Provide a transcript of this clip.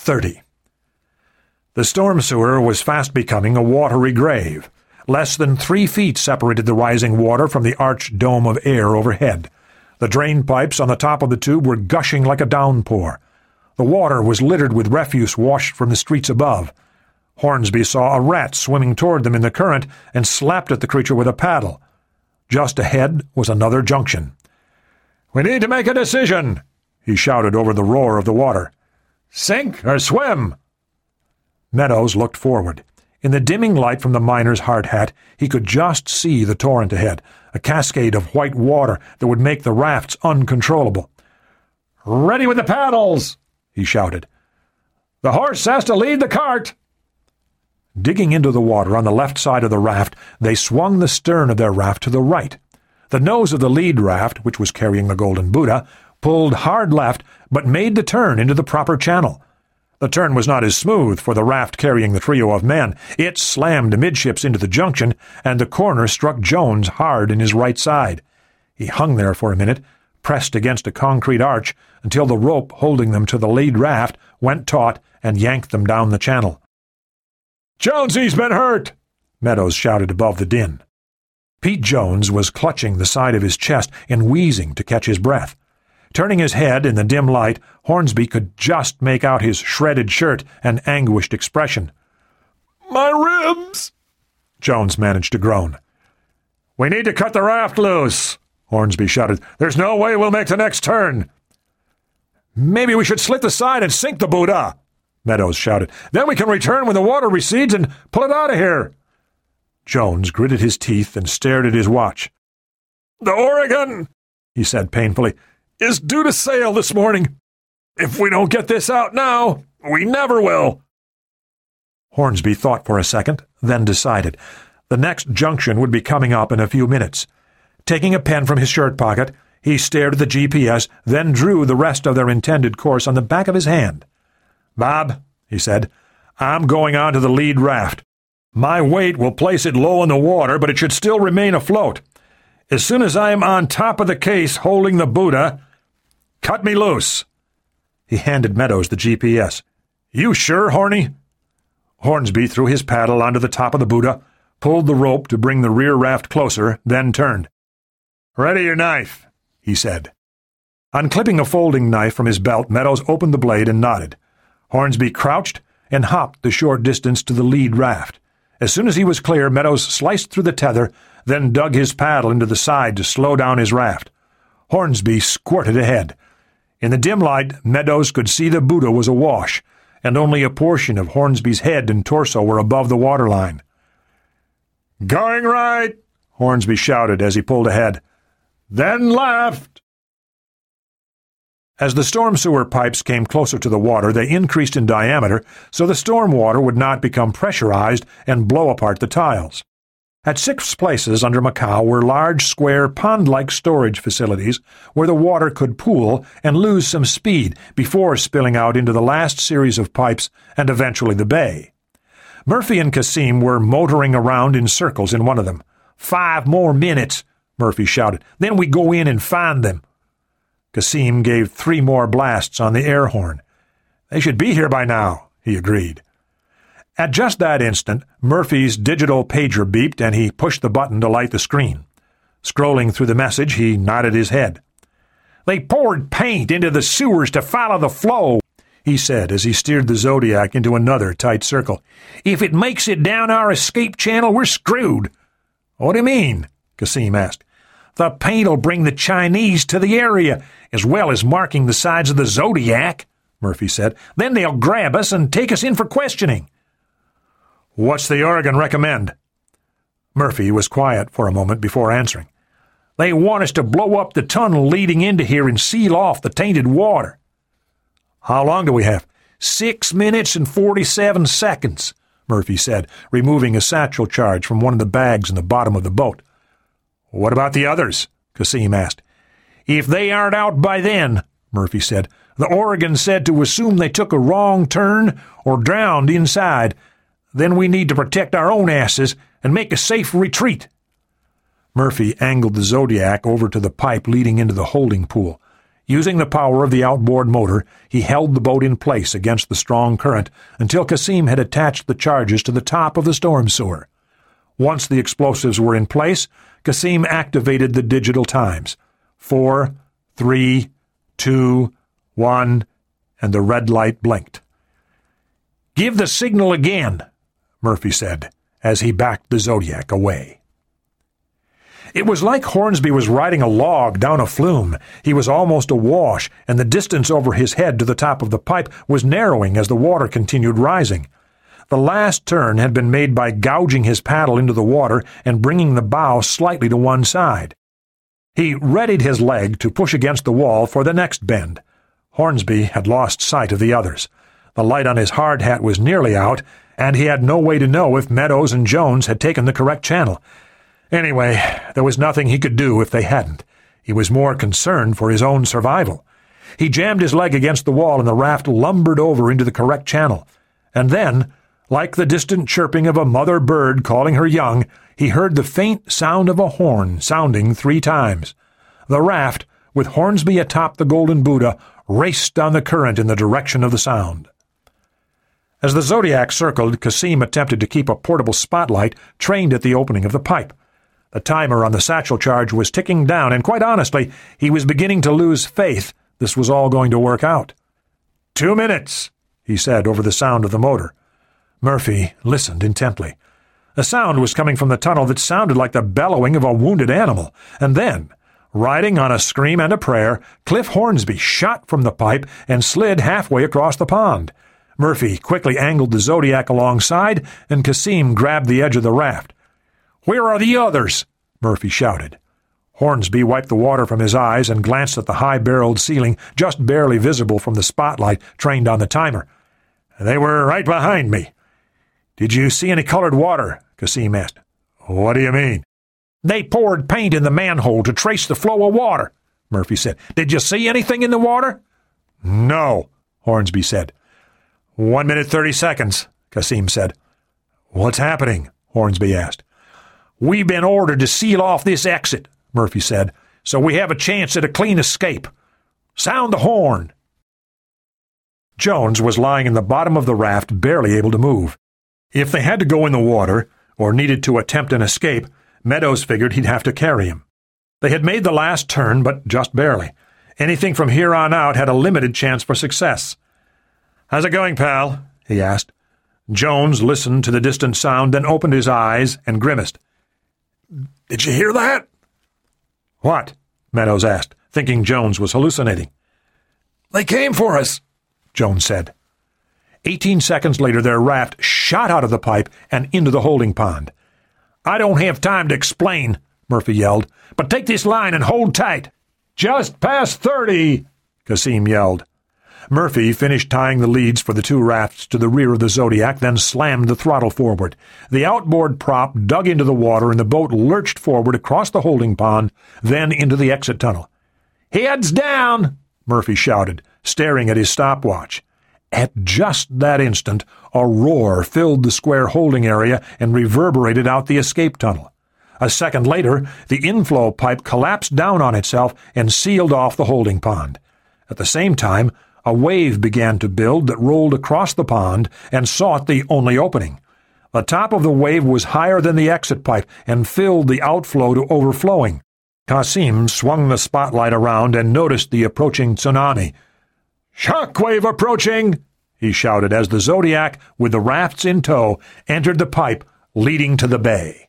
30. The storm sewer was fast becoming a watery grave. Less than 3 feet separated the rising water from the arched dome of air overhead. The drain pipes on the top of the tube were gushing like a downpour. The water was littered with refuse washed from the streets above. Hornsby saw a rat swimming toward them in the current and slapped at the creature with a paddle. Just ahead was another junction. "We need to make a decision," he shouted over the roar of the water. "Sink or swim?" Meadows looked forward. In the dimming light from the miner's hard hat, he could just see the torrent ahead, a cascade of white water that would make the rafts uncontrollable. "Ready with the paddles!" he shouted. "The horse has to lead the cart!" Digging into the water on the left side of the raft, they swung the stern of their raft to the right. The nose of the lead raft, which was carrying the Golden Buddha, pulled hard left, but made the turn into the proper channel. The turn was not as smooth for the raft carrying the trio of men. It slammed amidships into the junction, and the corner struck Jones hard in his right side. He hung there for a minute, pressed against a concrete arch, until the rope holding them to the lead raft went taut and yanked them down the channel. "Jonesy's been hurt!" Meadows shouted above the din. Pete Jones was clutching the side of his chest and wheezing to catch his breath. Turning his head in the dim light, Hornsby could just make out his shredded shirt and anguished expression. "My ribs!" Jones managed to groan. "We need to cut the raft loose," Hornsby shouted. "There's no way we'll make the next turn." "Maybe we should slit the side and sink the Buddha," Meadows shouted. "Then we can return when the water recedes and pull it out of here." Jones gritted his teeth and stared at his watch. "The Oregon," he said painfully, "is due to sail this morning. If we don't get this out now, we never will." Hornsby thought for a second, then decided. The next junction would be coming up in a few minutes. Taking a pen from his shirt pocket, he stared at the GPS, then drew the rest of their intended course on the back of his hand. "Bob," he said, "I'm going on to the lead raft. My weight will place it low in the water, but it should still remain afloat. As soon as I am on top of the case holding the Buddha, cut me loose." He handed Meadows the GPS. "You sure, Horny?" Hornsby threw his paddle onto the top of the Buddha, pulled the rope to bring the rear raft closer, then turned. "Ready your knife," he said. Unclipping a folding knife from his belt, Meadows opened the blade and nodded. Hornsby crouched and hopped the short distance to the lead raft. As soon as he was clear, Meadows sliced through the tether, then dug his paddle into the side to slow down his raft. Hornsby squirted ahead. In the dim light, Meadows could see the Buddha was awash, and only a portion of Hornsby's head and torso were above the waterline. "Going right," Hornsby shouted as he pulled ahead. "Then left." As the storm sewer pipes came closer to the water, they increased in diameter so the storm water would not become pressurized and blow apart the tiles. At 6 places under Macau were large, square, pond-like storage facilities where the water could pool and lose some speed before spilling out into the last series of pipes and eventually the bay. Murphy and Cassim were motoring around in circles in one of them. 5 more minutes, Murphy shouted. "Then we go in and find them." Cassim gave 3 more blasts on the air horn. "They should be here by now," he agreed. At just that instant, Murphy's digital pager beeped and he pushed the button to light the screen. Scrolling through the message, he nodded his head. "They poured paint into the sewers to follow the flow," he said as he steered the Zodiac into another tight circle. "If it makes it down our escape channel, we're screwed." "What do you mean?" Cassim asked. "The paint'll bring the Chinese to the area, as well as marking the sides of the Zodiac," Murphy said. "Then they'll grab us and take us in for questioning." "What's the Oregon recommend?" Murphy was quiet for a moment before answering. "They want us to blow up the tunnel leading into here and seal off the tainted water." "How long do we have?" 6 minutes and 47 seconds, Murphy said, removing a satchel charge from one of the bags in the bottom of the boat. "What about the others?" Cassim asked. "If they aren't out by then," Murphy said, "the Oregon said to assume they took a wrong turn or drowned inside. Then we need to protect our own asses and make a safe retreat." Murphy angled the Zodiac over to the pipe leading into the holding pool. Using the power of the outboard motor, he held the boat in place against the strong current until Cassim had attached the charges to the top of the storm sewer. Once the explosives were in place, Cassim activated the digital times. 4, 3, 2, 1, and the red light blinked. "Give the signal again," Murphy said, as he backed the Zodiac away. It was like Hornsby was riding a log down a flume. He was almost awash, and the distance over his head to the top of the pipe was narrowing as the water continued rising. The last turn had been made by gouging his paddle into the water and bringing the bow slightly to one side. He readied his leg to push against the wall for the next bend. Hornsby had lost sight of the others. The light on his hard hat was nearly out, and he had no way to know if Meadows and Jones had taken the correct channel. Anyway, there was nothing he could do if they hadn't. He was more concerned for his own survival. He jammed his leg against the wall, and the raft lumbered over into the correct channel. And then, like the distant chirping of a mother bird calling her young, he heard the faint sound of a horn sounding 3 times. The raft, with Hornsby atop the Golden Buddha, raced down the current in the direction of the sound. As the Zodiac circled, Cassim attempted to keep a portable spotlight trained at the opening of the pipe. The timer on the satchel charge was ticking down, and quite honestly, he was beginning to lose faith this was all going to work out. 2 minutes, he said over the sound of the motor. Murphy listened intently. The sound was coming from the tunnel that sounded like the bellowing of a wounded animal, and then, riding on a scream and a prayer, Cliff Hornsby shot from the pipe and slid halfway across the pond. Murphy quickly angled the Zodiac alongside, and Cassim grabbed the edge of the raft. "Where are the others?" Murphy shouted. Hornsby wiped the water from his eyes and glanced at the high-barreled ceiling, just barely visible from the spotlight trained on the timer. "They were right behind me." "Did you see any colored water?" Cassim asked. "What do you mean?" "They poured paint in the manhole to trace the flow of water," Murphy said. "Did you see anything in the water?" "No," Hornsby said. 1 minute 30 seconds, Cassim said. "What's happening?" Hornsby asked. "We've been ordered to seal off this exit," Murphy said, "so we have a chance at a clean escape. Sound the horn." Jones was lying in the bottom of the raft, barely able to move. If they had to go in the water, or needed to attempt an escape, Meadows figured he'd have to carry him. They had made the last turn, but just barely. Anything from here on out had a limited chance for success. "How's it going, pal?" he asked. Jones listened to the distant sound, then opened his eyes and grimaced. "Did you hear that?" "What?" Meadows asked, thinking Jones was hallucinating. "They came for us," Jones said. 18 seconds later, their raft shot out of the pipe and into the holding pond. "I don't have time to explain," Murphy yelled, "but take this line and hold tight." "Just past 30, Cassim yelled. Murphy finished tying the leads for the 2 rafts to the rear of the Zodiac, then slammed the throttle forward. The outboard prop dug into the water, and the boat lurched forward across the holding pond, then into the exit tunnel. "Heads down!" Murphy shouted, staring at his stopwatch. At just that instant, a roar filled the square holding area and reverberated out the escape tunnel. A second later, the inflow pipe collapsed down on itself and sealed off the holding pond. At the same time, a wave began to build that rolled across the pond and sought the only opening. The top of the wave was higher than the exit pipe and filled the outflow to overflowing. Cassim swung the spotlight around and noticed the approaching tsunami. "Shockwave approaching!" he shouted as the Zodiac, with the rafts in tow, entered the pipe leading to the bay.